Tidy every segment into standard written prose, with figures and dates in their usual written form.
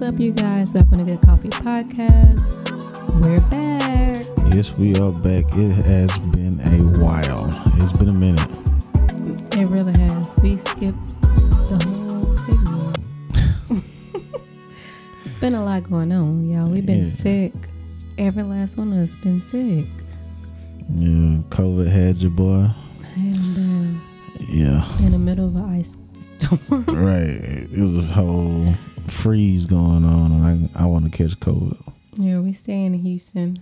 up, you guys? Welcome to Good Coffee Podcast. We're back. Yes, we are back. It has been a while. It's been a minute. It really has. We skipped the whole segment. It's been a lot going on, y'all. We've been sick. Every last one of us been sick. Yeah, COVID had your boy. And in the middle of an ice storm. Right. It was a whole freeze going on, and I want to catch COVID. Yeah, we stay in Houston.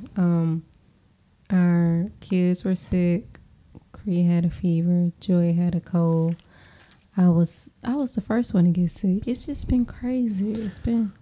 Our kids were sick. Cree had a fever. Joy had a cold. I was the first one to get sick. It's just been crazy. It's been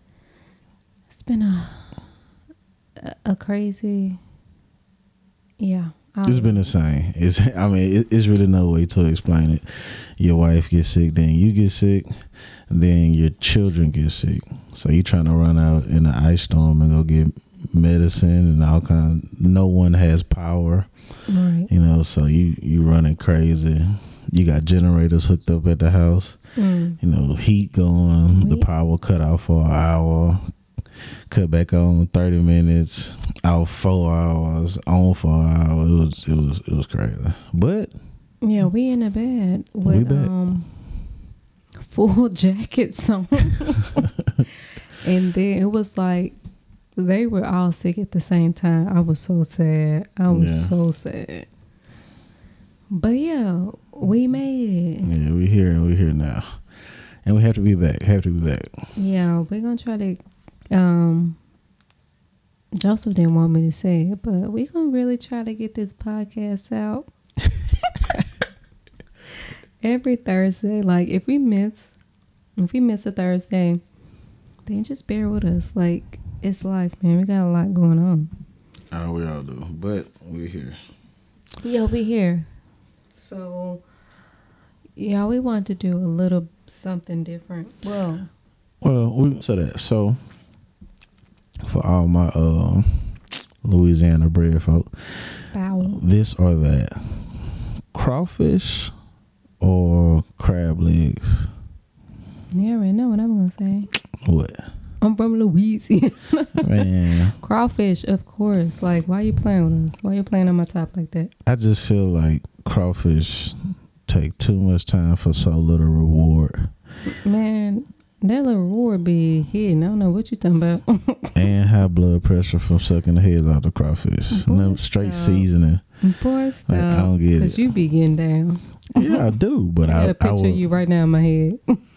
a crazy. Yeah. It's been the same. It's really no way to explain it. Your wife gets sick, then you get sick, then your children get sick. So you trying to run out in the ice storm and go get medicine and all kind. No one has power, right? So you running crazy. You got generators hooked up at the house. Heat going. The power cut out for an hour. Cut back on 30 minutes, out 4 hours, on 4 hours. It was crazy. But yeah, we in the bed with full jackets on. And then it was like they were all sick at the same time. I was so sad. So sad. But yeah, we made it. Yeah, we're here now. And we have to be back. Yeah, we're gonna try to Joseph didn't want me to say it, but we're gonna really try to get this podcast out every Thursday. Like if we miss a Thursday, then just bear with us. Like it's life, man. We got a lot going on. Oh, we all do, but we're here. Yeah, we're here. So yeah, we want to do a little something different. Well, we said that. So for all my Louisiana bred folk, this or that, crawfish or crab legs? You already know what I'm gonna say. What? I'm from Louisiana. Man, crawfish, of course. Like, why you playing with us? Why you playing on my top like that? I just feel like crawfish take too much time for so little reward. Man, that little reward be hidden. I don't know what you talking about. And high blood pressure from sucking the heads out the crawfish. No straight seasoning. Boy, stop. Like, I don't get it. Because you be getting down. Yeah, I do. But I got a picture of you right now in my head.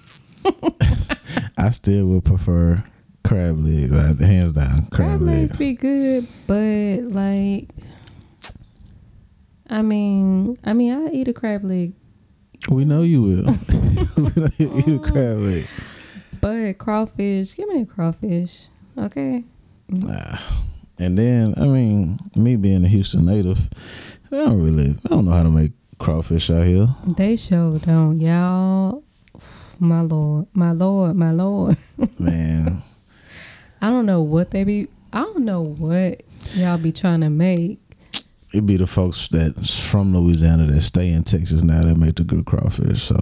I still would prefer crab legs. Like, hands down, crab legs be good, but like, I eat a crab leg. We know you will. We know you eat a crab leg. But crawfish, give me a crawfish, okay? Nah. And then, me being a Houston native, I don't know how to make crawfish out here. They sure don't, y'all. My lord. Man. I don't know what y'all be trying to make. It be the folks that's from Louisiana that stay in Texas now that make the good crawfish. So,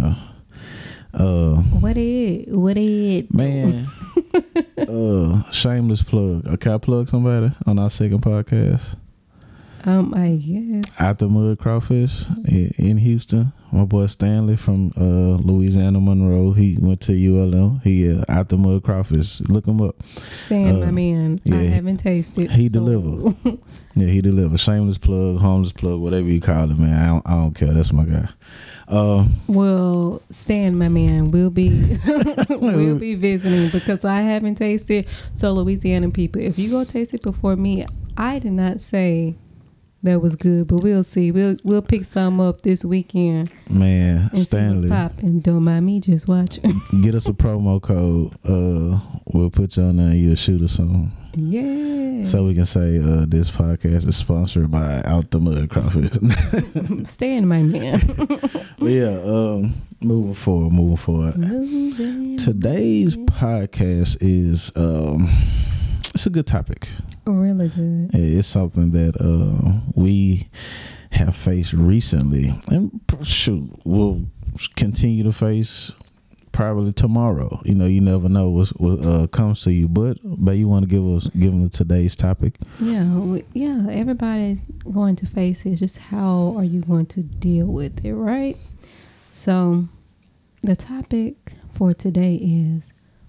What it? Man. Shameless plug. Can I plug somebody on our second podcast? I guess. Out the Mud Crawfish in Houston. My boy Stanley from Louisiana Monroe. He went to ULM. He Out the Mud Crawfish. Look him up. Stan, my man. Yeah, I haven't tasted. He delivered. Yeah, he delivered. Shameless plug, homeless plug, whatever you call it, man. I don't care. That's my guy. Well, Stan, my man, we'll be visiting because I haven't tasted. So Louisiana people, if you go taste it before me, I did not say that was good, but we'll see. We'll pick some up this weekend. Man, and Stanley, and don't mind me, just watch. Get us a promo code. We'll put you on there and you'll shoot us something. Yeah. So we can say this podcast is sponsored by Out the Mud Crawfish. Stan, my man. But yeah, moving forward. Today's podcast is it's a good topic. Really good. It's something that we have faced recently, and we'll continue to face probably tomorrow. You know, you never know what comes to you. But you want to give them today's topic? Yeah. Everybody's going to face it. Just how are you going to deal with it, right? So the topic for today is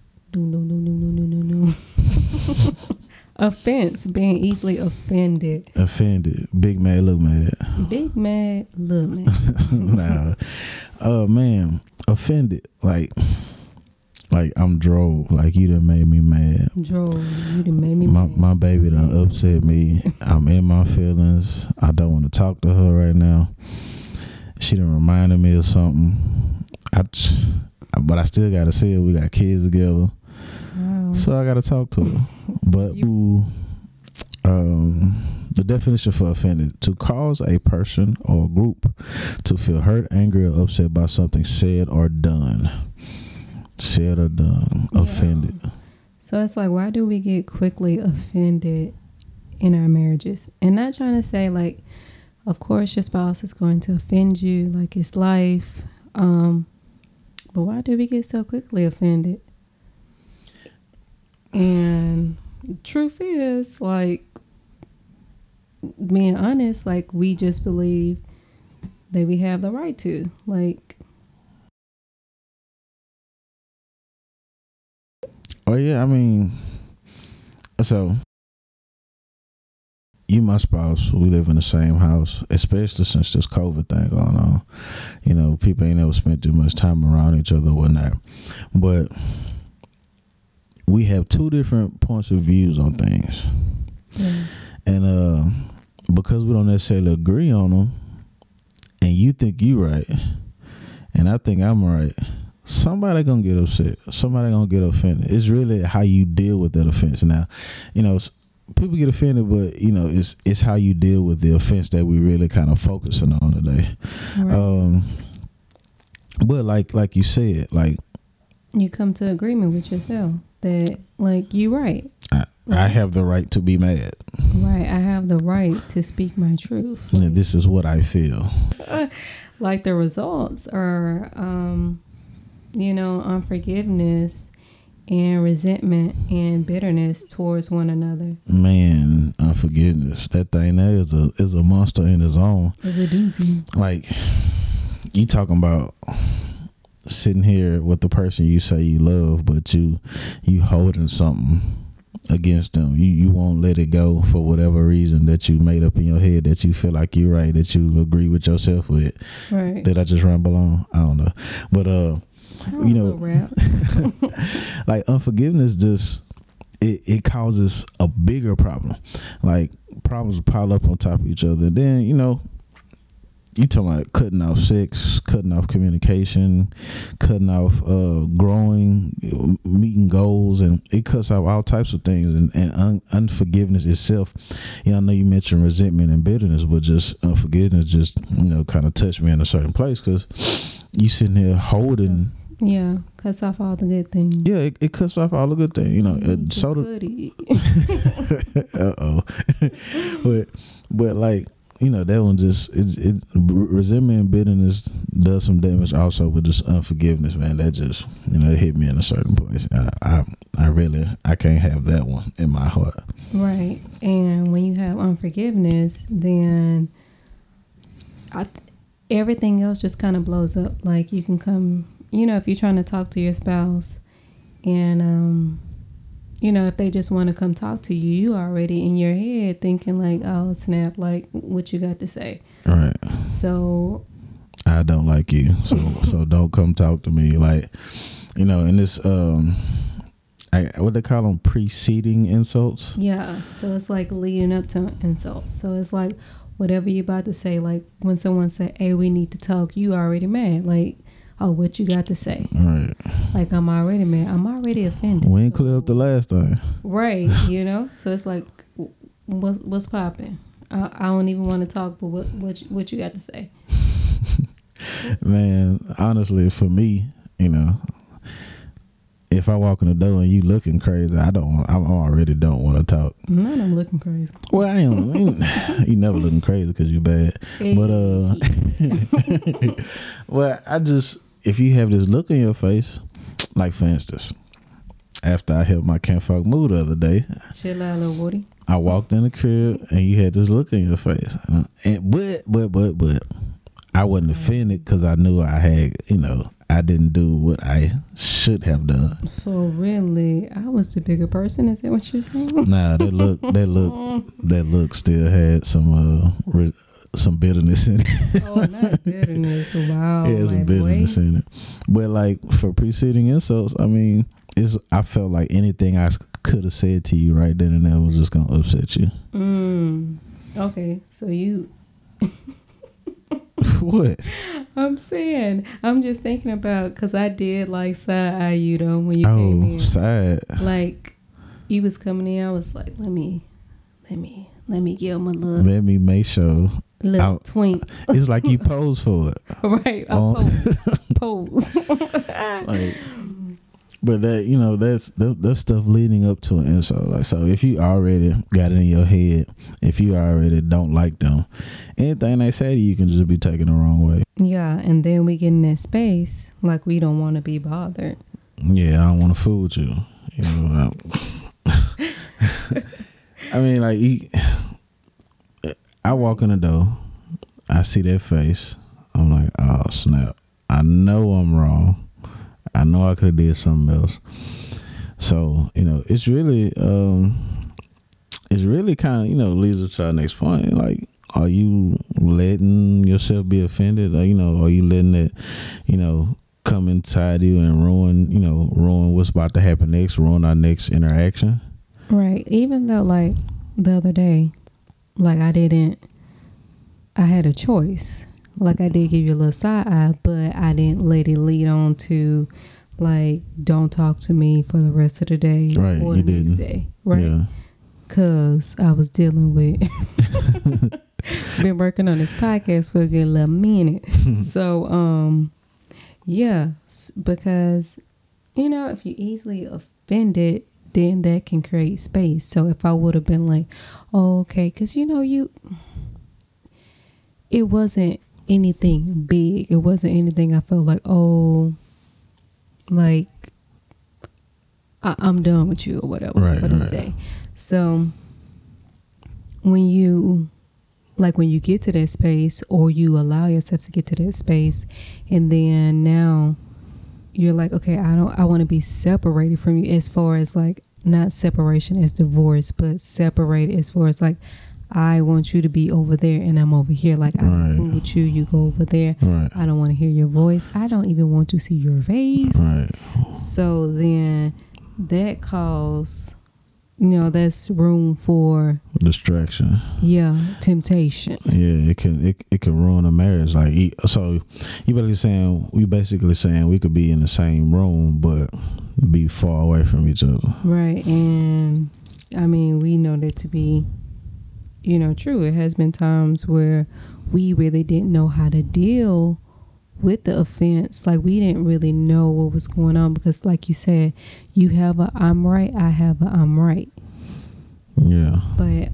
offense, being easily offended. Big mad, look mad. Big mad, look mad. Nah. Oh man, offended. Like I'm drove. Like you done made me mad. You done made me mad. My baby done upset me. I'm in my feelings. I don't want to talk to her right now. She done reminded me of something. But I still gotta see her. We got kids together. Wow. So I gotta talk to her. But the definition for offended: to cause a person or group to feel hurt, angry, or upset by something said or done. Offended. So it's like, why do we get quickly offended in our marriages? And not trying to say like, of course your spouse is going to offend you, like it's life. But why do we get so quickly offended? And the truth is, like, being honest, like, we just believe that we have the right to. Like, oh yeah, I mean, so you my spouse, we live in the same house, especially since this COVID thing going on. You know, people ain't never spent too much time around each other or whatnot. But we have two different points of views on things. Yeah. And because we don't necessarily agree on them, and you think you right, and I think I'm right, somebody gonna get upset. Somebody gonna get offended. It's really how you deal with that offense. Now, you know, people get offended, but you know, it's how you deal with the offense that we really kind of focusing on today. Right. But like you said, like you come to agreement with yourself that like you right. I have the right to be mad. Right, I have the right to speak my truth. Like, this is what I feel. Like the results are, unforgiveness and resentment and bitterness towards one another. Man, unforgiveness. That thing there is a monster in its own. It's a doozy. Like, you talking about sitting here with the person you say you love, but you holding something against them. You won't let it go for whatever reason that you made up in your head, that you feel like you're right, that you agree with yourself with. Right. Did I just ramble on? I don't know. But you know, like unforgiveness just it causes a bigger problem. Like problems pile up on top of each other. Then, you know, you talking about cutting off sex, cutting off communication, cutting off growing, meeting goals, and it cuts off all types of things. And unforgiveness itself, you know, I know you mentioned resentment and bitterness, but just unforgiveness just, you know, kind of touched me in a certain place because you sitting here holding. Yeah, cuts off all the good things. Yeah, it cuts off all the good things. You know, but like, you know, that one just it resentment and bitterness does some damage also with just unforgiveness, man. That just, you know, it hit me in a certain place. I really can't have that one in my heart. Right. And when you have unforgiveness, then everything else just kind of blows up. Like you can come, you know, if you're trying to talk to your spouse and you know, if they just want to come talk to you, you already in your head thinking like, oh, snap, like, what you got to say? Right. So I don't like you, so don't come talk to me. Like, you know, and this, what they call them, preceding insults? Yeah, so it's like leading up to insults. So it's like whatever you're about to say, like when someone say, hey, we need to talk, you already mad. Like, oh, what you got to say? Right. Like, I'm already mad. I'm already offended. We ain't clear up the last time. Right, you know? So it's like, what's popping? I don't even want to talk, but what you got to say? Man, honestly, for me, you know, if I walk in the door and you looking crazy, I already don't want to talk. I'm looking crazy. Well, I ain't you never looking crazy because you bad. Hey. But well, if you have this look in your face, like for instance, after I helped my kinfolk move the other day, Chill out, little Woody. I walked in the crib and you had this look in your face, but I wasn't offended because I knew I had, I didn't do what I should have done. So really, I was the bigger person. Is that what you're saying? Nah, that look still had some bitterness in it. Oh, not bitterness. Wow. Yeah, some bitterness in it. But like for preceding insults, I mean, I felt like anything I could have said to you right then and there was just gonna upset you. Okay, so you. What? I'm just thinking about, because I did like side eye you though when you came in. Oh, side. Like you was coming in, I was like, let me give him a little. Let me make sure. Little twink. It's like you pose for it. Right. Pose. Like, but that's stuff leading up to an insult. Like, so if you already got it in your head, if you already don't like them, anything they say to you can just be taken the wrong way. Yeah, and then we get in that space like we don't want to be bothered. Yeah, I don't want to fool with you. I mean, like, I walk in the door, I see that face, I'm like, oh snap! I know I'm wrong. I know I could have did something else. So, it's really kind of, leads us to our next point. Like, are you letting yourself be offended? Or, are you letting it, come inside you and ruin what's about to happen next, ruin our next interaction? Right. Even though, like, the other day, like, I had a choice. Like, I did give you a little side eye, but I didn't let it lead on to, like, don't talk to me for the rest of the day or the next day. Right? Yeah. Because I was dealing with, been working on this podcast for a good little minute. So, yeah, because, if you're easily offended, then that can create space. So if I would have been like, oh, okay, because, it wasn't anything big. It wasn't anything I felt like, oh, like I'm done with you or whatever for the day. So when you get to that space, or you allow yourself to get to that space, and then now you're like, okay, I want to be separated from you, as far as like, not separation as divorce, but separated as far as like, I want you to be over there and I'm over here. Like, I'm cool with you, you go over there. Right. I don't want to hear your voice. I don't even want to see your face. Right. So then that calls, that's room for distraction. Yeah, temptation. Yeah, it can ruin a marriage. Like, so we basically saying we could be in the same room but be far away from each other. Right. And I mean, we know that to be true. It has been times where we really didn't know how to deal with the offense. Like, we didn't really know what was going on, because like you said, you have a I'm right, I have a I'm right. Yeah. But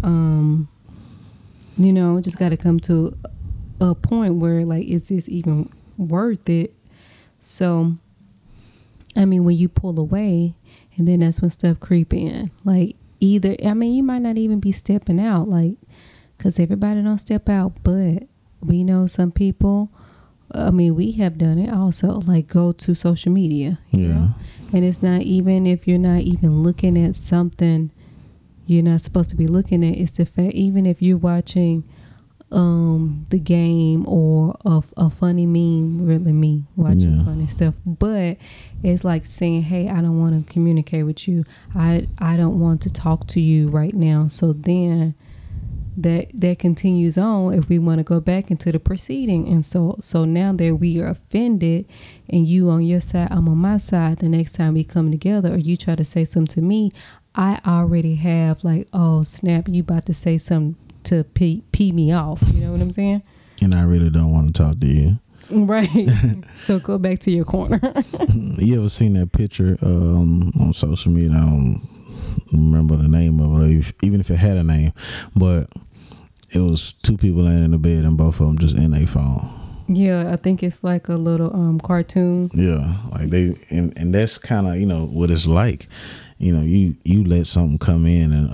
just got to come to a point where, like, is this even worth it? So I mean, when you pull away, and then that's when stuff creep in. Like, either, I mean, you might not even be stepping out, like, because everybody don't step out, but we know some people, I mean, we have done it also, like, go to social media, you know? And it's not even, if you're not even looking at something you're not supposed to be looking at, it's the fact, even if you're watching the game or a funny meme, really me watching funny stuff, but it's like saying, hey, I don't want to communicate with you, I don't want to talk to you right now. So then that continues on if we want to go back into the proceeding. And so now that we are offended, and you on your side, I'm on my side, the next time we come together, or you try to say something to me, I already have, like, oh snap, you about to say something to pee me off, you know what I'm saying? And I really don't want to talk to you. Right. So go back to your corner. You ever seen that picture on social media? I don't remember the name of it, even if it had a name, but it was two people laying in the bed and both of them just in their phone. Yeah, I think it's like a little cartoon. Yeah, like they and that's kind of what it's like. You let something come in and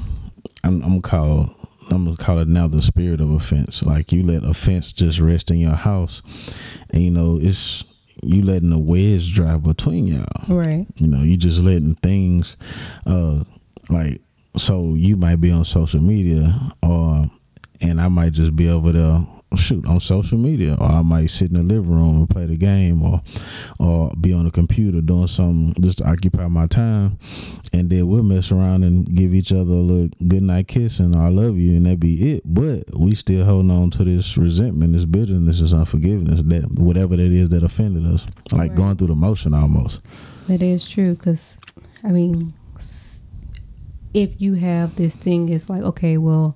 I'm gonna call it now the spirit of offense. Like you let offense just rest in your house, and it's you letting a wedge drive between y'all. Right. You just letting things, like so you might be on social media, and I might just be over there on social media, or I might sit in the living room and play the game, or be on the computer doing something just to occupy my time, and then we'll mess around and give each other a little good night kiss and I love you, and that be it. But we still holding on to this resentment, this bitterness, this unforgiveness, that whatever that is that offended us, like right. going through the motion almost. That is true, because I mean, if you have this thing, it's like, okay, well,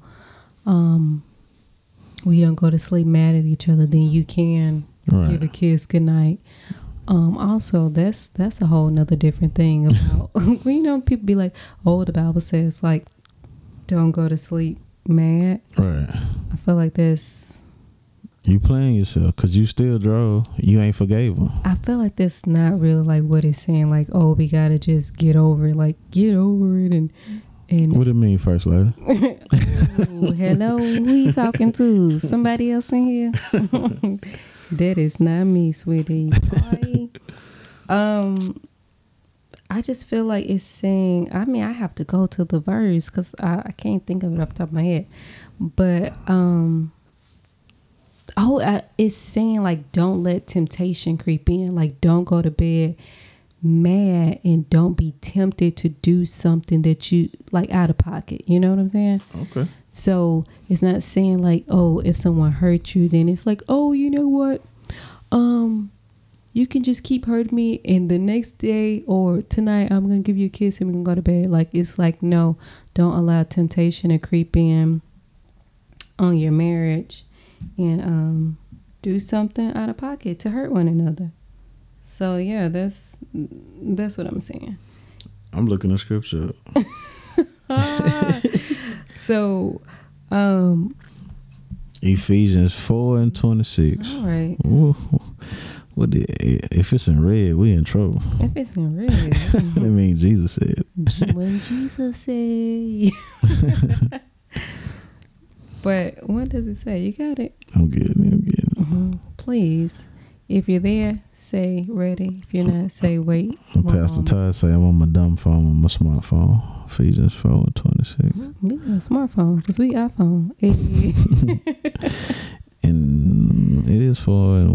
we don't go to sleep mad at each other, then you can give a kiss goodnight. Also, that's a whole nother different thing about people be like, oh, the Bible says like don't go to sleep mad. Right. I feel like this, you playing yourself because you still drove, you ain't forgave them. I feel like that's not really like what it's saying, like, oh, we gotta just get over it, like get over it. And what it mean, First Lady? Ooh, hello, who you talking to? Somebody else in here? That is not me, sweetie. I just feel like it's saying, I mean, I have to go to the verse because I can't think of it off the top of my head. But it's saying like don't let temptation creep in. Like don't go to bed mad and don't be tempted to do something that you like out of pocket. You know what I'm saying? Okay. So it's not saying like, oh, if someone hurt you, then it's like, oh, you know what? You can just keep hurting me, and the next day or tonight I'm gonna give you a kiss and we can go to bed. Like it's like, no, don't allow temptation to creep in on your marriage and do something out of pocket to hurt one another. So yeah, that's what I'm saying. I'm looking at scripture. So Ephesians 4:26. All right. Ooh, if it's in red, we in trouble. If it's in red, that means Jesus said. When Jesus said. But what does it say? You got it. I'm getting it. Mm-hmm. Please, if you're there, say ready. If you're not, say wait. Pastor Todd say I'm on my dumb phone, on my smartphone. Ephesians 4:26. We got a smartphone because we iPhone. And it is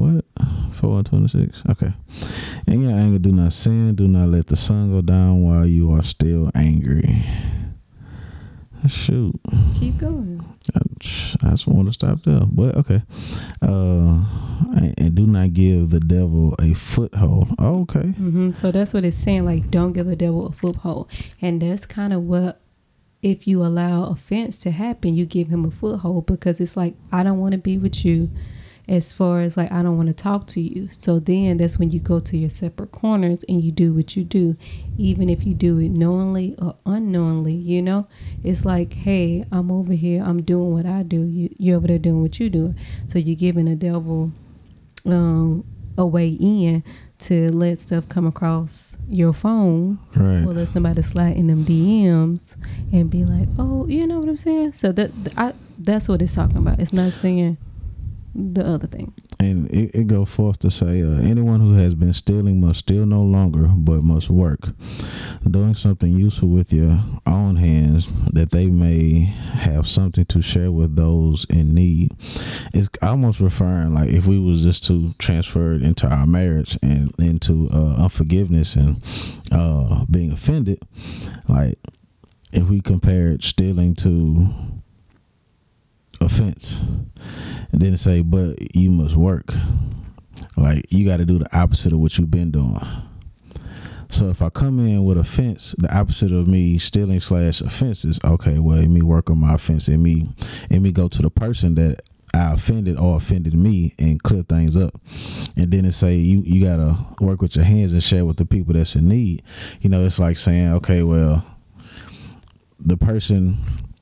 4:26. Okay. In your anger, do not sin. Do not let the sun go down while you are still angry. Shoot. Keep going. I just want to stop there, but okay. And do not give the devil a foothold. Oh, okay. Mm-hmm. So that's what it's saying. Like, don't give the devil a foothold, and that's kind of what. If you allow offense to happen, you give him a foothold because it's like, I don't want to be with you, as far as like, I don't want to talk to you. So then that's when you go to your separate corners and you do what you do, even if you do it knowingly or unknowingly. It's like, hey, I'm over here, I'm doing what I do, you're over there doing what you do. So you're giving the devil a way in to let stuff come across your phone, right, or let somebody slide in them DMs and be like, oh, you know what I'm saying? So that's what it's talking about. It's not saying the other thing. And it go forth to say, anyone who has been stealing must steal no longer, but must work, doing something useful with your own hands, that they may have something to share with those in need. It's almost referring, like, if we was just to transfer it into our marriage and into unforgiveness and being offended, like if we compared stealing to offense, and then say, but you must work. Like, you got to do the opposite of what you've been doing. So if I come in with offense, the opposite of me stealing / offense is, okay, well, let me work on my offense, and me go to the person that I offended or offended me and clear things up. And then it say you got to work with your hands and share with the people that's in need. It's like saying, okay, well, the person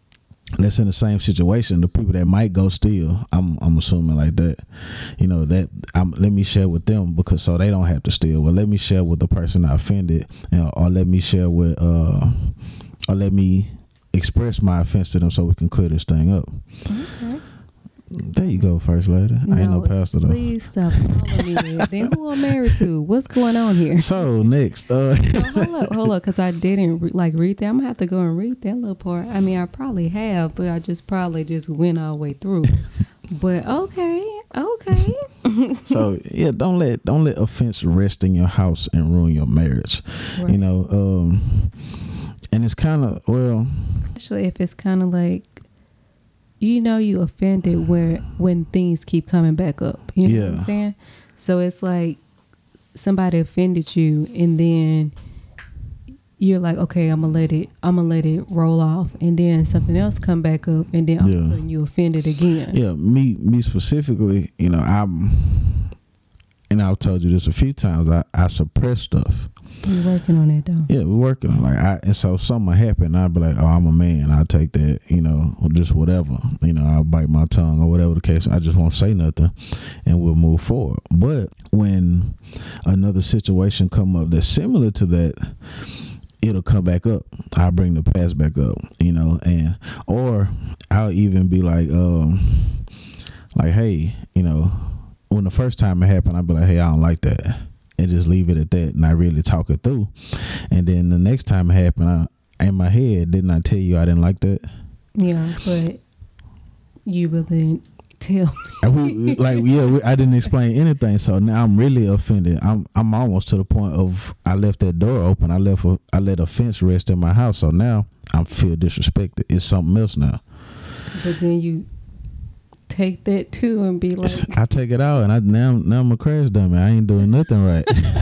that's in the same situation, the people that might go steal, I'm assuming like that, that let me share with them, because so they don't have to steal. Well, let me share with the person I offended, or let me share with, or let me express my offense to them so we can clear this thing up. Okay. There you go, First Lady. I ain't no pastor though. Please stop following me. Then who I'm married to? What's going on here? So next, so hold up, because I didn't read that. I'm gonna have to go and read that little part. I mean, I probably have, but I probably went all the way through. But okay. So yeah, don't let offense rest in your house and ruin your marriage. Right. And it's kind of, well, especially if it's kind of like, you offended when things keep coming back up. You know what I'm saying? So it's like somebody offended you, and then you're like, okay, I'm gonna let it roll off, and then something else come back up, and then all of a sudden you offended again. Yeah, me specifically, I've told you this a few times. I suppress stuff. We're working on it though. Yeah, we're working on it. And so if something happen, I'll be like, oh, I'm a man. I'll take that, or just whatever. I'll bite my tongue or whatever the case. I just won't say nothing, and we'll move forward. But when another situation come up that's similar to that, it'll come back up. I'll bring the past back up, or I'll even be like, hey, when the first time it happened, I'll be like, hey, I don't like that. And just leave it at that, and I really talk it through. And then the next time it happened, in my head, didn't I tell you I didn't like that? Yeah, but you really didn't tell me. I didn't explain anything, so now I'm really offended. I'm almost to the point of I left that door open. I let offense rest in my house, so now I feel disrespected. It's something else now. But then you take that too and be like, I take it out, and now I'm a crash dummy. I ain't doing nothing right.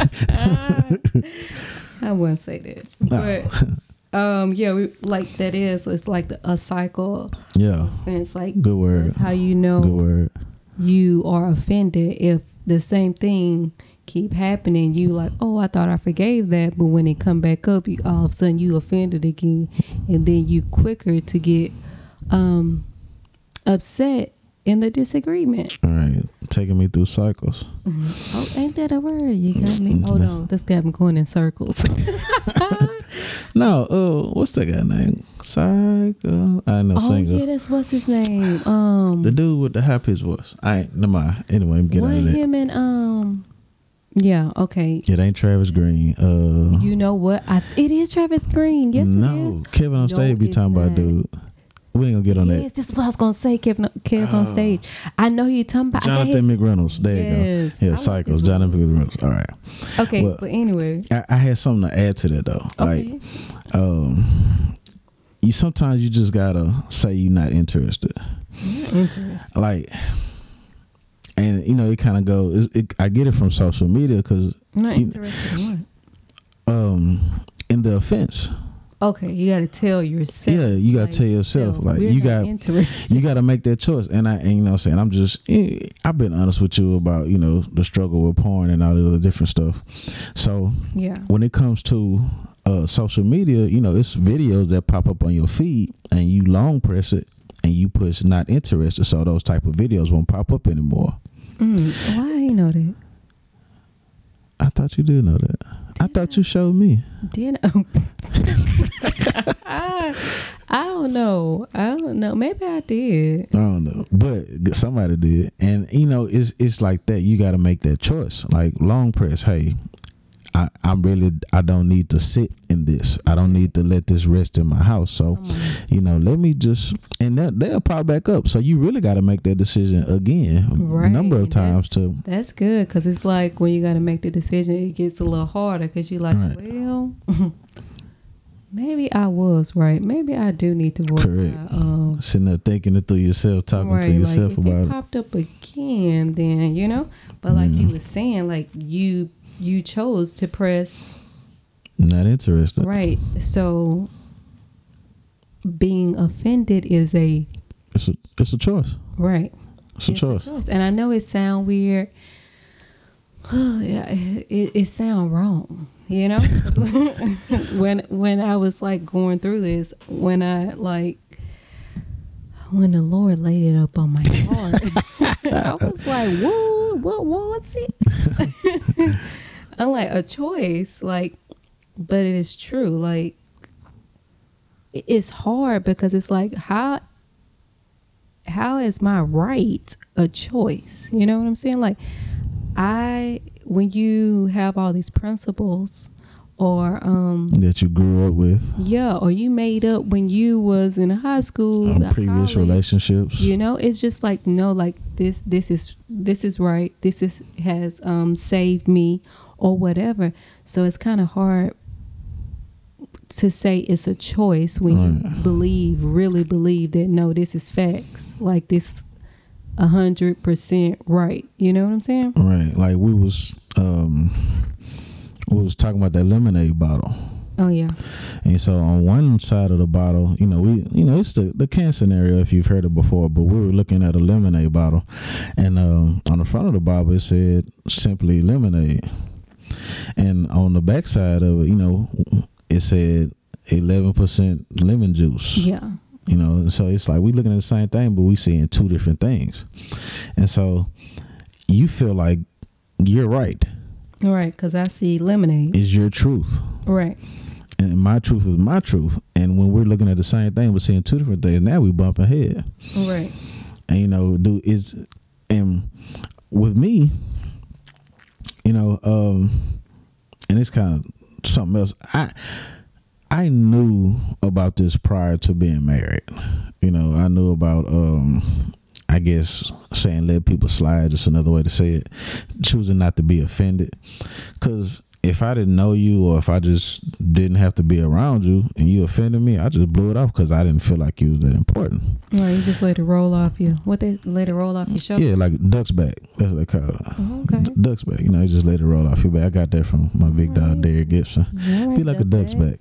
I wouldn't say that, but it's like a cycle. Yeah, and it's like, good word. That's how good word. You are offended if the same thing keep happening. You like, oh, I thought I forgave that, but when it come back up, you all of a sudden you offended again, and then you quicker to get upset in the disagreement. All right, taking me through cycles. Mm-hmm. Oh, ain't that a word? You got me. Oh no, this got me going in circles. No, what's that guy name? Cycle. I know. Singer. Yeah, what's his name? The dude with the high pitched voice. Never mind. Anyway, get out of that. Him and yeah, okay. It ain't Travis Green. You know what? It is Travis Green. Yes, it is. No, Kevin on stage be talking about dude. We ain't gonna get on that. Yes, this is what I was gonna say. Kevin on stage. I know you're talking about Jonathan McReynolds. There you go. Yeah, Cycles. Jonathan McReynolds. All right. Okay, well, but anyway, I had something to add to that though. Okay. Like, you sometimes you just gotta say you're not interested. Not interested. Like, and it kind of goes. I get it from social media because not interested in what? In the offense. Okay, you got to tell yourself. Yeah, you got to tell yourself. Like, you got to make that choice. And I'm saying, I've been honest with you about, the struggle with porn and all the other different stuff. So yeah, when it comes to social media, it's videos that pop up on your feed, and you long press it and you push not interested. So those type of videos won't pop up anymore. Why you know that? I thought you did know that. I thought you showed me. Did I don't know. Maybe I did. I don't know, but somebody did. And it's like that. You got to make that choice. Like long press. Hey, I don't need to sit in this. I don't need to let this rest in my house. So, let me just, and they'll pop back up. So you really got to make that decision again, a number of times too. That's good, because it's like when you got to make the decision, it gets a little harder because you're like, well, maybe I was right. Maybe I do need to voice. Correct. Sitting there thinking it through yourself, talking to yourself like, about it. If it popped up again, then But like you were saying, like you chose to press not interested. Right. So being offended is it's a choice. Right. It's a choice. And I know it sound weird. It sound wrong, when I was like going through this, when I like when the Lord laid it up on my heart, I was like, what's it? I'm like, a choice, like, but it is true. Like, it's hard because it's like, how is my right a choice? You know what I'm saying? Like, when you have all these principles, or that you grew up with, or you made up when you was in high school, previous college, relationships, it's just like, no, like this is right, has saved me or whatever. So it's kind of hard to say it's a choice when you really believe that, no, this is facts, like this 100% right. You know what I'm saying? Right. Like we was talking about that lemonade bottle. Oh yeah. And so on one side of the bottle, it's the can scenario if you've heard it before, but we were looking at a lemonade bottle, and on the front of the bottle it said simply lemonade, and on the back side of it, it said 11% lemon juice. Yeah. So it's like we looking at the same thing, but we seeing two different things, and so you feel like you're right. Right, because I see lemonade is your truth. Right. And my truth is my truth. And when we're looking at the same thing, we're seeing two different things. Now we bump ahead. Right. And and with me, and it's kind of something else. I knew about this prior to being married. I knew about I guess saying let people slide, just another way to say it, choosing not to be offended. Because if I didn't know you, or if I just didn't have to be around you and you offended me, I just blew it off because I didn't feel like you was that important. Right, you just let it roll off you. What, they let it roll off your shoulder? Yeah, like duck's back. That's what they call it. Oh, okay. Duck's back. You just let it roll off your back. I got that from my big dog, Derek Gibson. Be like a duck's back.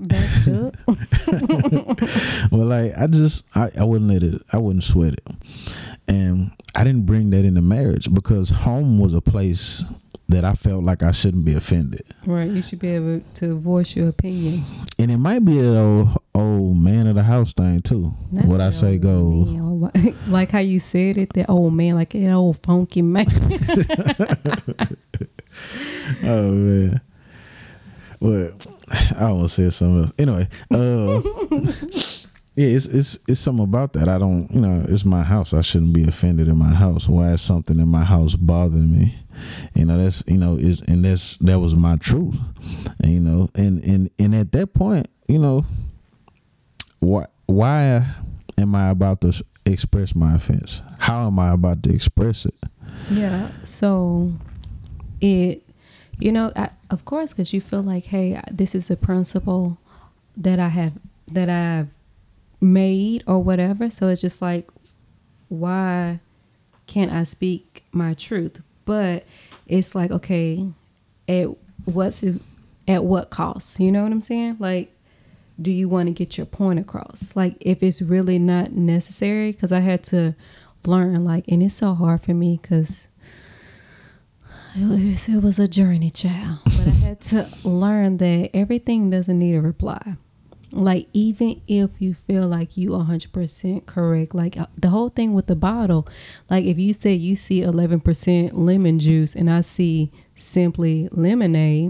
Well, like I wouldn't sweat it. And I didn't bring that into marriage because home was a place that I felt like I shouldn't be offended. Right, you should be able to voice your opinion. And it might be an old man of the house thing too. Not what I say goes. Like how you said it, that old man, like an old funky man. Oh man. Well, I won't say something else. Anyway, yeah, it's something about that. I don't, it's my house. I shouldn't be offended in my house. Why is something in my house bothering me? That was my truth. And at that point, why am I about to express my offense? How am I about to express it? Yeah. So of course, because you feel like, hey, this is a principle that I've made or whatever. So it's just like, why can't I speak my truth? But it's like, okay, at what cost? You know what I'm saying? Like, do you want to get your point across? Like, if it's really not necessary, because I had to learn, like, and it's so hard for me because it was a journey, child. But I had to learn that everything doesn't need a reply. Like, even if you feel like you 100% correct, like the whole thing with the bottle, like if you say you see 11% lemon juice and I see simply lemonade,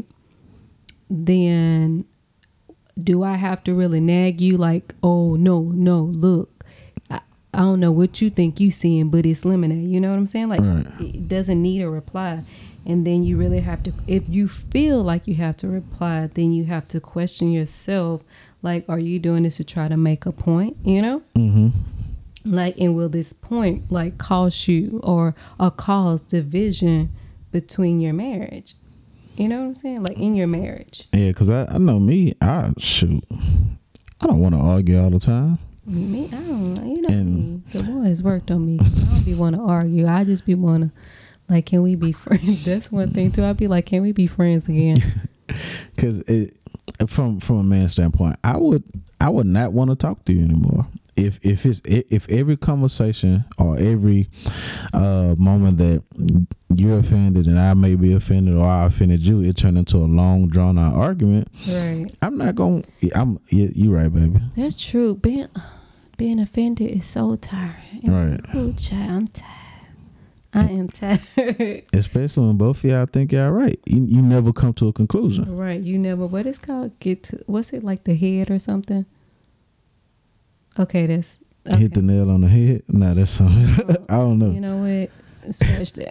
then do I have to really nag you like, oh, no, look, I don't know what you think you seeing, but it's lemonade. You know what I'm saying? Like, right. It doesn't need a reply. And then you really have to, if you feel like you have to reply, then you have to question yourself. Like, are you doing this to try to make a point, Mm-hmm. Like, and will this point, like, cost you or cause division between your marriage? You know what I'm saying? Like, in your marriage. Yeah, because I know me, I don't want to argue all the time. Me, I don't, the Lord has worked on me. I don't be want to argue. I just be want to, like, can we be friends? That's one thing, too. I'd be like, can we be friends again? Because from a man's standpoint, I would not want to talk to you anymore. If every conversation or every moment that you're offended and I may be offended or I offended you, it turned into a long drawn out argument. Right. I'm not going. You're right, baby. That's true, Ben. being offended is so tiring. Right. Oh, child, I'm tired. I am tired. Especially when both of y'all think y'all right. You never come to a conclusion. Right. You never, what it's called? What's it, like the head or something? Okay, that's. Okay. Hit the nail on the head? Nah, that's something. I don't know. You know what? Scratch that.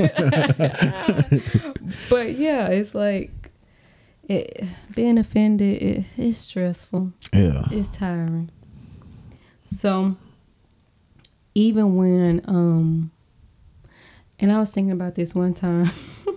But yeah, it's like being offended, it's stressful. Yeah. It's tiring. So even when and I was thinking about this one time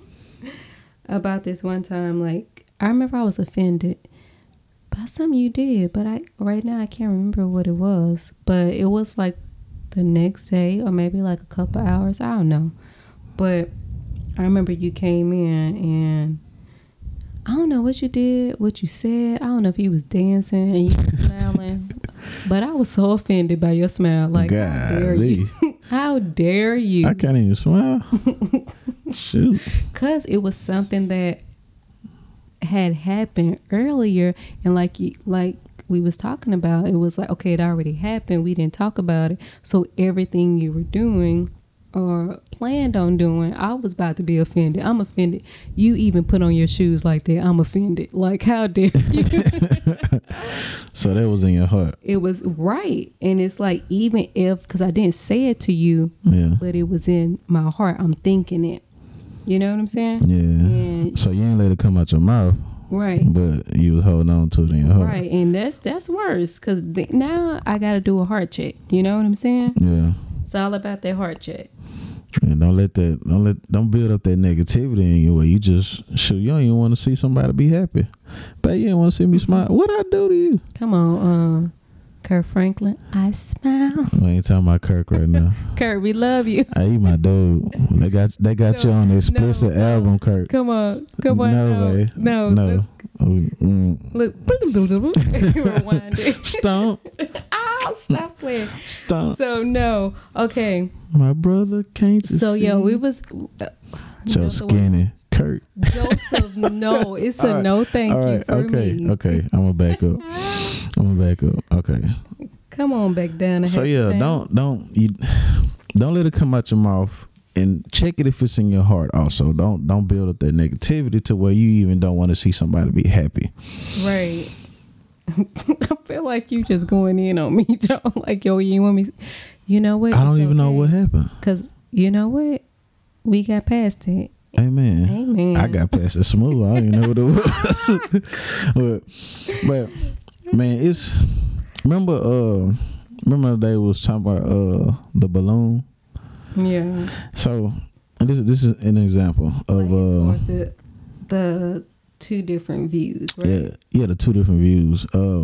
like I remember I was offended by something you did, but right now I can't remember what it was, but it was like the next day or maybe like a couple hours, I don't know. But I remember you came in and I don't know what you did, what you said. I don't know if you was dancing and you was smiling, but I was so offended by your smile. Like, how dare you? How dare you? I can't even smile. Shoot. Because it was something that had happened earlier, and like we was talking about, it was like, okay, it already happened. We didn't talk about it. So everything you were doing or planned on doing, I was about to be offended. I'm offended. You even put on your shoes like that. I'm offended. Like, how dare you? So that was in your heart. It was right. And it's like, even if, because I didn't say it to you, but it was in my heart. I'm thinking it. You know what I'm saying? Yeah. And so you ain't let it come out your mouth. Right. But you was holding on to it in your heart. Right. And that's worse, because now I got to do a heart check. You know what I'm saying? Yeah. It's all about that heart check. And don't build up that negativity in you where you just you don't even want to see somebody be happy. But you didn't want to see me smile. What I do to you? Come on, Kirk Franklin. I smile. We ain't talking about Kirk right now. Kirk, we love you. Hey, my dude. They got you on the explicit album, Kirk. Come on. No way. No. Look. Rewind it. Stomp. Ow, stop playing. Stomp. So, no. Okay. My brother can't you so, see? yo, we was... Joe Skinny. Kurt. Joseph, no. It's a no thank you for me. Okay. I'm going to back up. Okay. Come on back down. So, yeah, don't let it come out your mouth. And check it if it's in your heart also. Don't build up that negativity to where you even don't want to see somebody be happy. Right. I feel like you just going in on me, Joe. Like, yo, you want me... You know what? I don't even know what happened. Because, you know what? We got past it. Amen. I got past it smooth. I don't even know what it was. but man, it's... Remember the day we was talking about the balloon? Yeah. So this is an example of the two different views, right? Yeah, the two different views.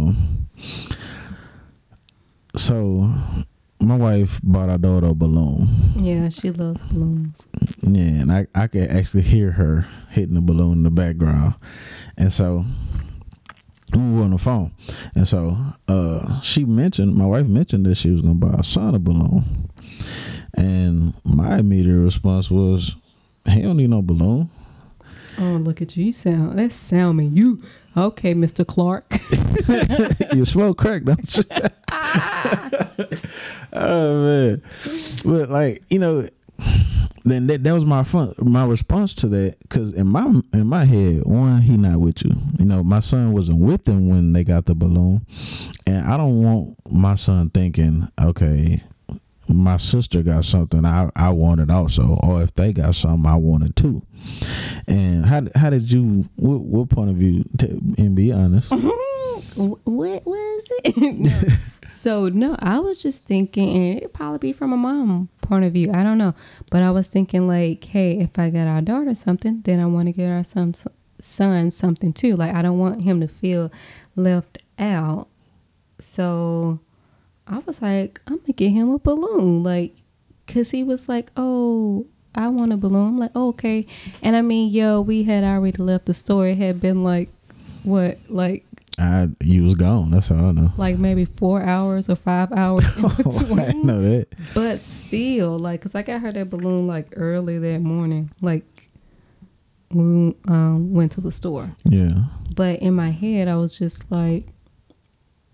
So my wife bought our daughter a balloon. Yeah, she loves balloons. Yeah, and I could actually hear her hitting the balloon in the background, and so we were on the phone, and so my wife mentioned that she was gonna buy our son a balloon. And my immediate response was, he don't need no balloon. Oh, look at you. That's sounding you. Okay, Mr. Clark. You smoke crack, don't you? Oh, man. But, like, you know, then that was my response to that. Because in my head, one, he not with you. You know, my son wasn't with them when they got the balloon. And I don't want my son thinking, okay, my sister got something I wanted also, or if they got something I wanted too. And how did you? What point of view? And be honest. What was it? No. So no, I was just thinking, and it'd probably be from a mom point of view. I don't know, but I was thinking like, hey, if I got our daughter something, then I want to get our son something too. Like, I don't want him to feel left out. So I was like, I'm gonna get him a balloon, like, cause he was like, oh, I want a balloon. I'm like, oh, okay. And I mean, we had already left the store. It had been like, what, like, you was gone. That's all I know. Like maybe 4 hours or 5 hours in between. I know that. But still, like, cause I got her that balloon like early that morning, like we went to the store. Yeah. But in my head, I was just like,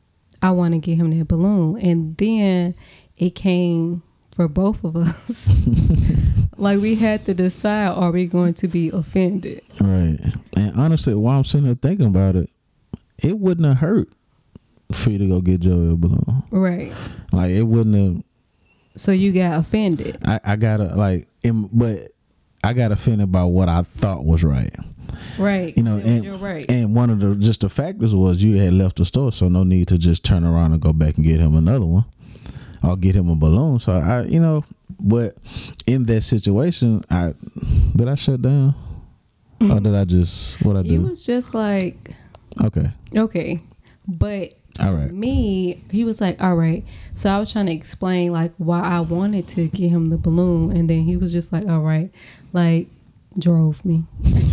I want to get him that balloon. And then it came for both of us. Like, we had to decide, are we going to be offended? Right. And honestly, while I'm sitting there thinking about it, it wouldn't have hurt for you to go get Joey a balloon. Right. Like, it wouldn't have. So you got offended. I gotta, like, but I got offended by what I thought was right. Right. You know, you're right. And one of the factors was you had left the store, so no need to just turn around and go back and get him another one or get him a balloon. So I, but in that situation, did I shut down? Or did I just, what I do? You was just like, okay. But all right. Me, he was like, all right. So I was trying to explain like why I wanted to get him the balloon, and then he was just like, all right, like drove me.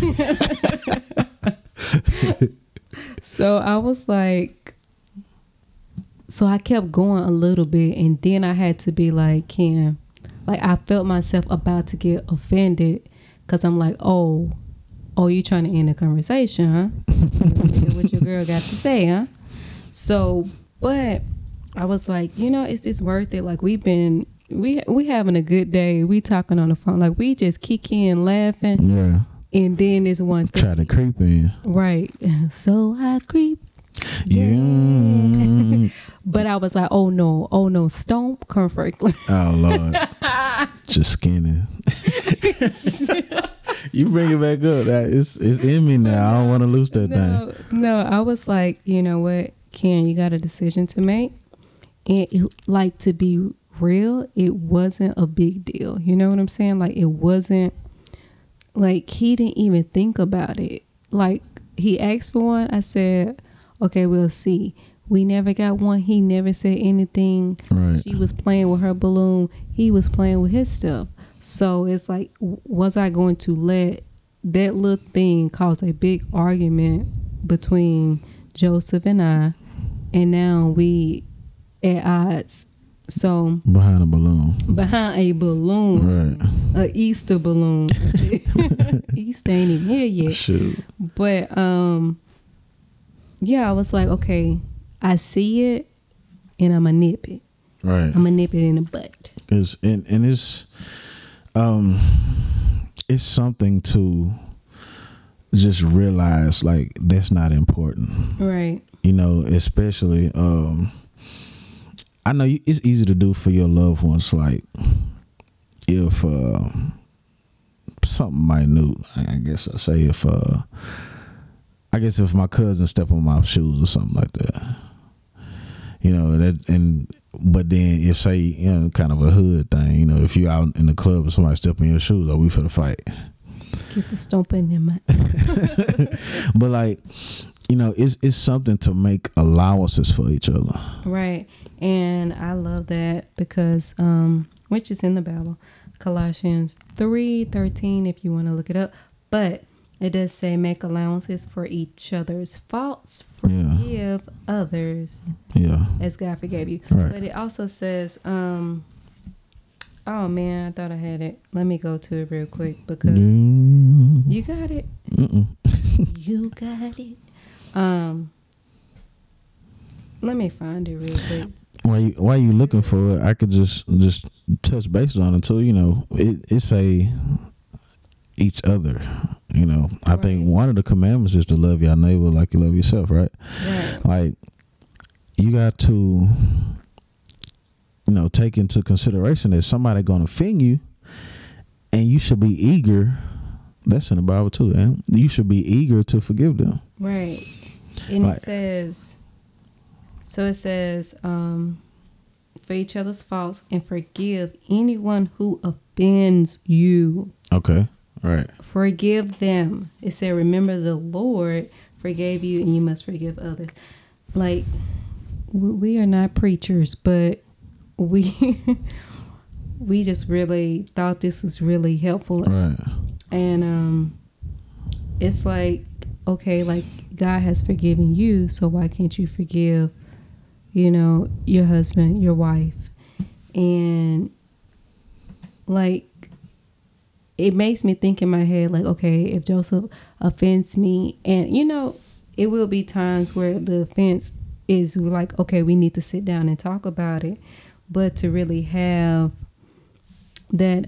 So I was like, so I kept going a little bit, and then I had to be like, Ken, like I felt myself about to get offended, because I'm like, oh, you trying to end the conversation, huh? What your girl got to say, huh? So, but I was like, is this worth it? Like, we having a good day. We talking on the phone. Like, we just kick in laughing. Yeah. And then this one thing. Try to creep in. Right. So I creep. Yeah. But I was like, oh no, stomp comfortably. Oh Lord. Just skinning. You bring it back up. It's in me now. I don't want to lose that thing. No, I was like, you know what, Ken, you got a decision to make. And like, to be real, it wasn't a big deal. You know what I'm saying? Like, it wasn't, like, he didn't even think about it. Like, he asked for one. I said, okay, we'll see. We never got one. He never said anything. Right. She was playing with her balloon. He was playing with his stuff. So it's like, was I going to let that little thing cause a big argument between Joseph and I, and now we at odds? So behind a balloon. Right. A Easter balloon. Easter ain't even here yet. Shoot. But yeah, I was like, okay, I see it, and I'ma nip it. Right. I'ma nip it in the butt. Cause and it's something to just realize, like, that's not important. Right. Especially I know it's easy to do for your loved ones, like if something minute, I guess I say, if my cousin step on my shoes or something like that, but then if, say, kind of a hood thing, if you out in the club and somebody step in your shoes, we for the fight. Get the stomping in my. But like, it's something to make allowances for each other. Right. And I love that because, which is in the Bible, Colossians 3:13, if you want to look it up. But it does say, make allowances for each other's faults, forgive others as God forgave you. Right. But it also says, oh man, I thought I had it. Let me go to it real quick because you got it. You got it. Let me find it real quick. While you looking for it, I could just touch base on it too. It say each other. I think one of the commandments is to love your neighbor like you love yourself, right? Right. Like, you got to take into consideration that somebody gonna offend you, and you should be eager. That's in the Bible too, and you should be eager to forgive them. Right. And it says, for each other's faults, and forgive anyone who offends you. Okay. Right. Forgive them. It said, remember the Lord forgave you, and you must forgive others. Like, we are not preachers, but we just really thought this was really helpful. Right. And it's like, okay, like, God has forgiven you, so why can't you forgive, your husband, your wife? And like, it makes me think in my head, like, okay, if Joseph offends me, and it will be times where the offense is like, okay, we need to sit down and talk about it. But to really have that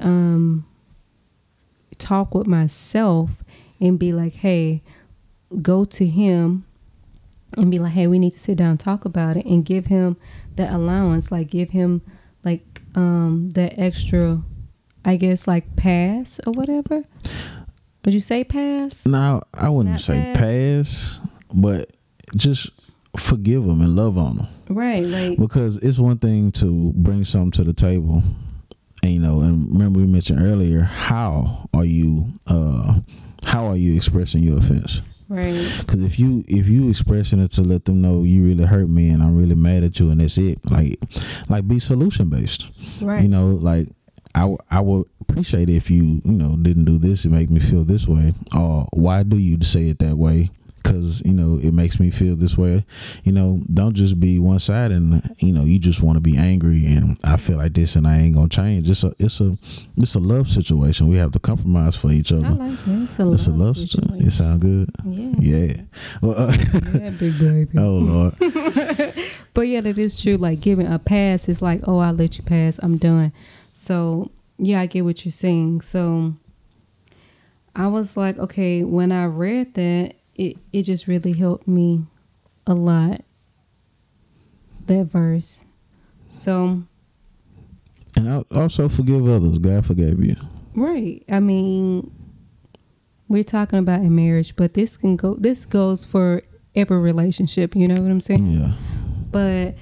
talk with myself and be like, hey, go to him and be like, hey, we need to sit down and talk about it, and give him the allowance, like give him like that extra, I guess, like pass or whatever. Would you say pass? No, I wouldn't Not say pass, but just forgive them and love on them. Right, like, because it's one thing to bring something to the table, and and remember we mentioned earlier, how are you expressing your offense? right, Because if you expressing it to let them know you really hurt me and I'm really mad at you and that's it, like be solution based. right, Like I would appreciate it if you didn't do this and make me feel this way, or why do you say it that way? Because it makes me feel this way. Don't just be one side and you just want to be angry and I feel like this and I ain't gonna change. It's a love situation. We have to compromise for each other. I like that. It's a love situation. It sound good. Yeah. Well, Yeah, big baby. Oh Lord. But yeah, that is true. Like giving a pass is like, oh, I'll let you pass, I'm done. So yeah, I get what you're saying. So I was like, okay, when I read that, it just really helped me a lot, that verse. So, and also forgive others. God forgave you. Right. I mean, we're talking about in marriage, but this goes for every relationship, you know what I'm saying? Yeah. But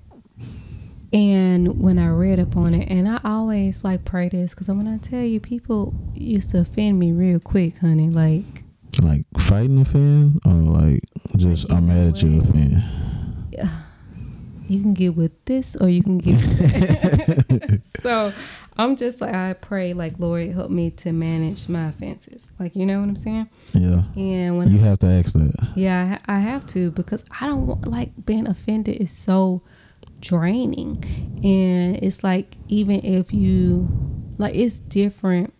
and when I read up on it, and I always like pray this, because when I tell you, people used to offend me real quick, honey. Like fighting offend, or like just I'm mad at you offend. You can get with this or you can get with that. So I'm just like, I pray like, Lord, help me to manage my offenses. Like, you know what I'm saying? Yeah. And when you have to ask that. Yeah, I have to, because I don't want, like, being offended is so draining. And it's like, even if you, like, it's different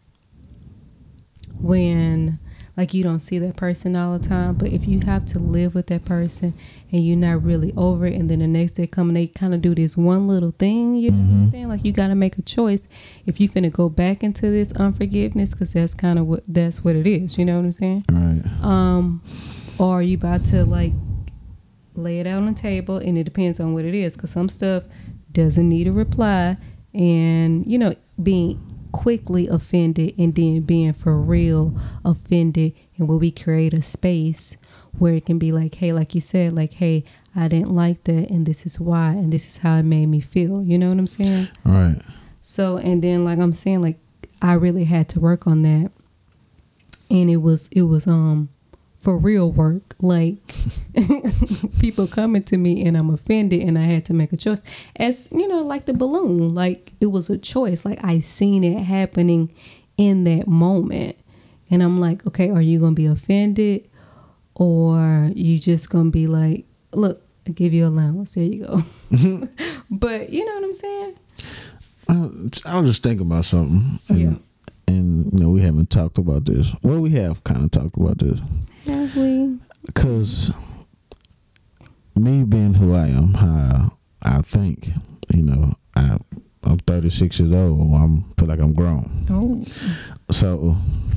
when, like, you don't see that person all the time, but if you have to live with that person and you're not really over it, and then the next day come and they kind of do this one little thing, you know what I'm saying? Like, you got to make a choice if you finna go back into this unforgiveness, because that's kind of that's what it is, you know what I'm saying? Right. Or are you about to, like, lay it out on the table, and it depends on what it is, because some stuff doesn't need a reply, and, you know, being quickly offended and then being for real offended, and will we create a space where it can be like, hey, like you said, like, hey, I didn't like that, and this is why, and this is how it made me feel, you know what I'm saying? Right. So, and then, like I'm saying, like, I really had to work on that, and it was for real work, like people coming to me and I'm offended and I had to make a choice, as you know, like the balloon, like it was a choice, like I seen it happening in that moment, and I'm like, okay, are you gonna be offended, or you just gonna be like, look, I give you allowance, there you go. But you know what I'm saying? I'll just think about something. And you know, we haven't talked about this. Well, we have kind of talked about this. Have we? Because me being who I am, how I think, you know, I'm 36 years old. I feel like I'm grown. Oh. So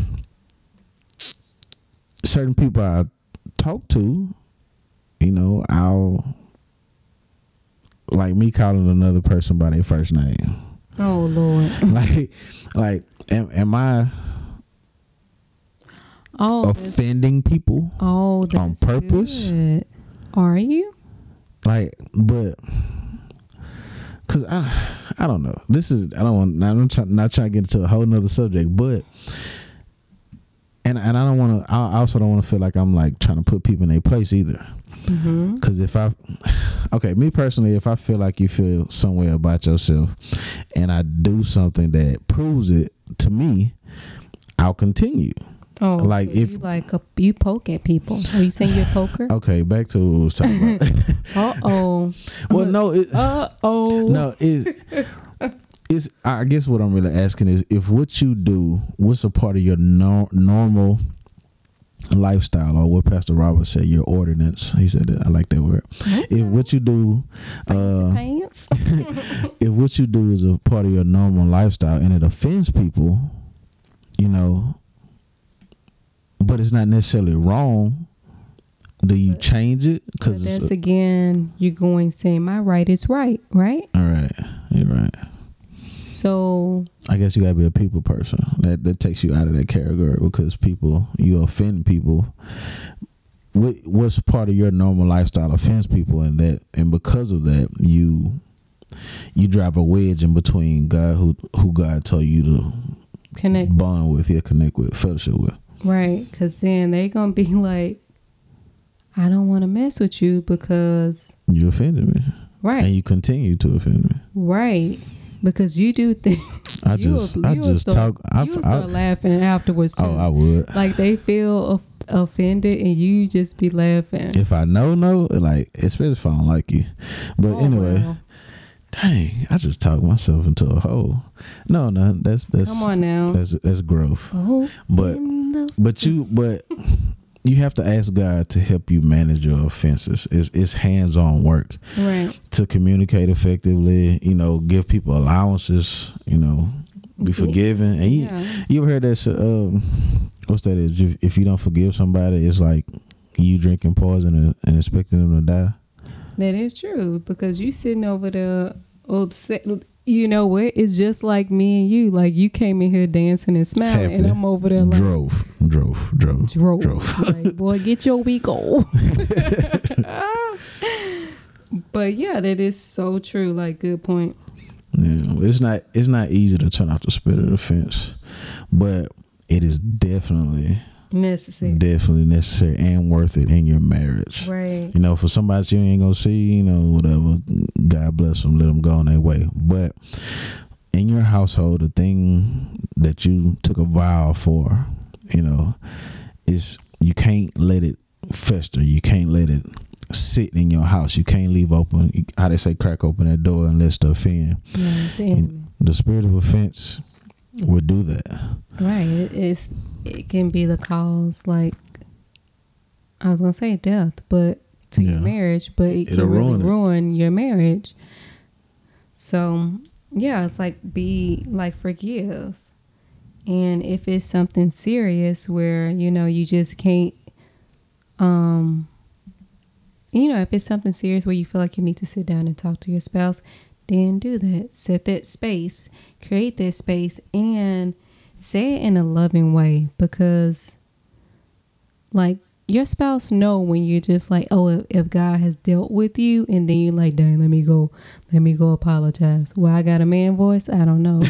certain people I talk to, you know, I'll, like me calling another person by their first name. Oh Lord. like am I offending people on purpose? Good. Are you? Like, but because I don't know. I'm not trying to get into a whole nother subject, but and I don't want to. I also don't want to feel like I'm like trying to put people in their place either. Because me personally, if I feel like you feel some way about yourself and I do something that proves it to me, I'll continue. Oh, like so if you poke at people. Are you saying you're a poker? Okay, back to what we was talking about. Well, no. No, it's. I guess what I'm really asking is, if what you do, what's a part of your normal lifestyle, or what Pastor Robert said, your ordinance. He said that. I like that word. Okay. If what you do, Pants. if what you do is a part of your normal lifestyle and it offends people, you know, but it's not necessarily wrong, do you change it? Because that's again, you're going saying my right is right, right? All right, you're right. So I guess you gotta be a people person. That takes you out of that category, because you offend people. What's part of your normal lifestyle offends people, and because of that, you drive a wedge in between God, who God told you to connect with, fellowship with. Right, because then they gonna be like, I don't want to mess with you because you offended me. Right, and you continue to offend me. Right. Because you do things. You will start laughing afterwards too. Oh, I would. Like they feel offended, and you just be laughing. If I know, like, especially if I don't like you. But anyway, wow. Dang, I just talked myself into a hole. No, that's come on now. That's growth. Oh, but you have to ask God to help you manage your offenses. It's hands-on work, right? To communicate effectively, give people allowances, be forgiving. And you ever heard that? What's that? Is if you don't forgive somebody, it's like you drinking poison and expecting them to die. That is true, because you sitting over there upset. You know what? It's just like me and you. Like, you came in here dancing and smiling, happy. And I'm over there like drove. Like, boy, get your week off. But yeah, that is so true. Like, good point. Yeah, it's not easy to turn off the spirit of offense, but it is definitely necessary and worth it in your marriage. Right. For somebody you ain't gonna see, whatever, God bless them, let them go on their way. But in your household, the thing that you took a vow for, is you can't let it fester. You can't let it sit in your house. You can't leave open, how they say, crack open that door and let stuff in. Yeah, the spirit of offense would do that. Right. It can be the cause, like, I was gonna say death, but to your marriage, but it'll can really ruin your marriage. So yeah, it's like, forgive. And if it's something serious where, you just can't, if it's something serious where you feel like you need to sit down and talk to your spouse, then do that. Set that space, create that space, and say it in a loving way, because like, your spouse know when you're just like, oh, if God has dealt with you, and then you're like, dang, let me go apologize. Well, I got a man voice. I don't know.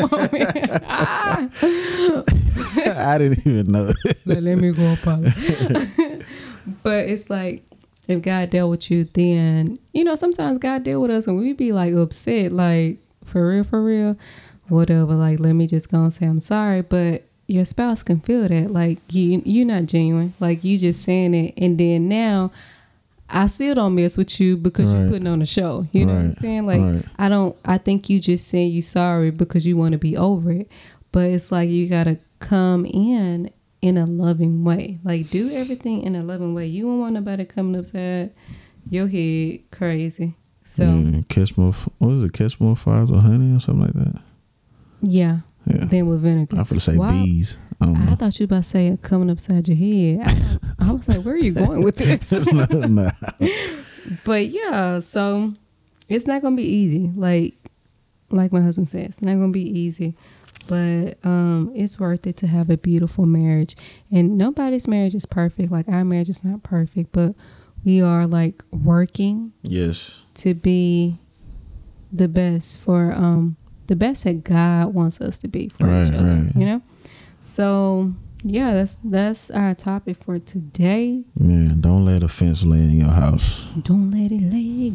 I didn't even know. Let me go apologize. But it's like, if God dealt with you, then, sometimes God dealt with us and we be like upset, like, for real, whatever. Like, let me just go and say I'm sorry. But your spouse can feel that, like, you're not genuine, like, you just saying it, and then now I still don't mess with you because you're putting on a show. You know what I'm saying? Like, I think you just saying you sorry because you want to be over it, but it's like, you gotta come in a loving way. Like, do everything in a loving way. You don't want nobody coming upside your head crazy. So catch more flies with honey or something like that. Yeah. Then with vinegar. I was going to say bees. I thought you were about to say it coming upside your head. I was like, where are you going with this? No. But yeah, so it's not going to be easy. Like my husband says, it's not going to be easy. But it's worth it to have a beautiful marriage. And nobody's marriage is perfect. Like, our marriage is not perfect, but we are like working to be the best for the best that God wants us to be for each other, So yeah, that's our topic for today. Man, don't let offense lay in your house. Don't let it lay,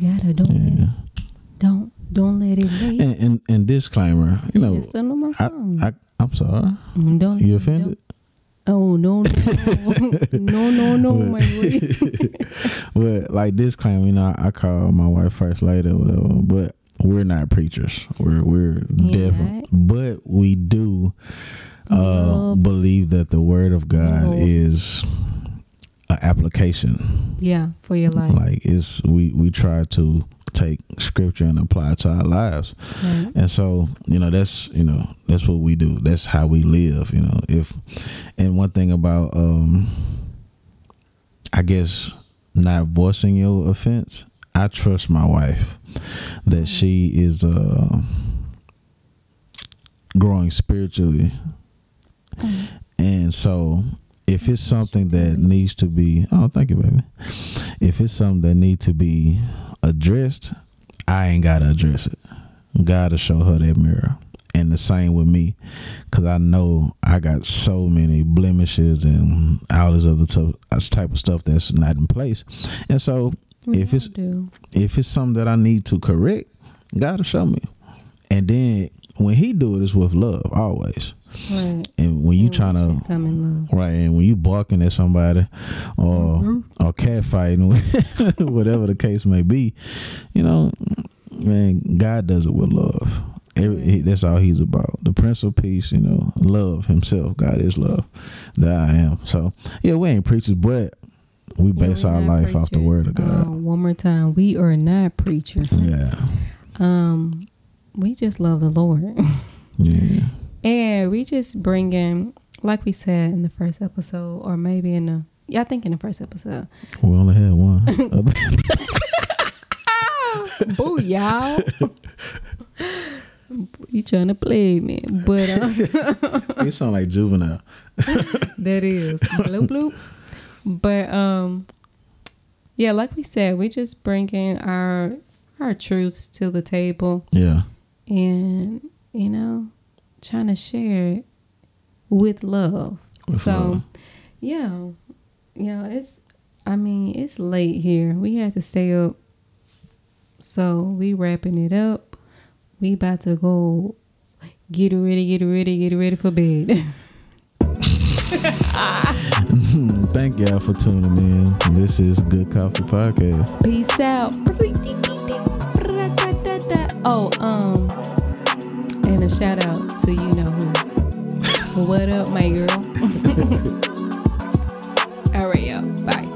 don't let it lay. And disclaimer, still know my song. I'm sorry. You offended? Oh no, my boy. But like, disclaimer, I call my wife first lady or whatever, but we're not preachers. We're definitely, but we do believe that the word of God is an application. Yeah, for your life. Like we try to take scripture and apply it to our lives. Right. And so, that's what we do. That's how we live, and one thing about, I guess, not voicing your offense, I trust my wife that she is growing spiritually. And so if it's something that needs to be, oh, thank you, baby. If it's something that needs to be addressed, I ain't got to address it. God will show her that mirror. And the same with me, because I know I got so many blemishes and all this other type of stuff that's not in place. And so if it's something that I need to correct, God will show me. And then when he do it, it's with love, always. Right. And when you trying to come in love. Right, and when you barking at somebody or catfighting, whatever the case may be, man, God does it with love. That's all he's about. The Prince of Peace, love himself. God is love. That I am. So yeah, we ain't preachers, but we base our life preachers. Off the word of God. One more time, we are not preachers. Yeah. We just love the Lord. Yeah. And we just bring in, like we said in the first episode, or maybe I think in the first episode. We only had one. Boo, y'all. You trying to play me, but you sound like Juvenile. That is bloop bloop. But yeah, like we said, we just bring in our truths to the table. Yeah. And trying to share it with love. Yeah, it's late here. We had to stay up, so we wrapping it up. We about to go get ready for bed. Thank y'all for tuning in. This is Good Coffee Podcast. Peace out. Oh, and a shout out to who. What up, my girl? All right, y'all. Bye.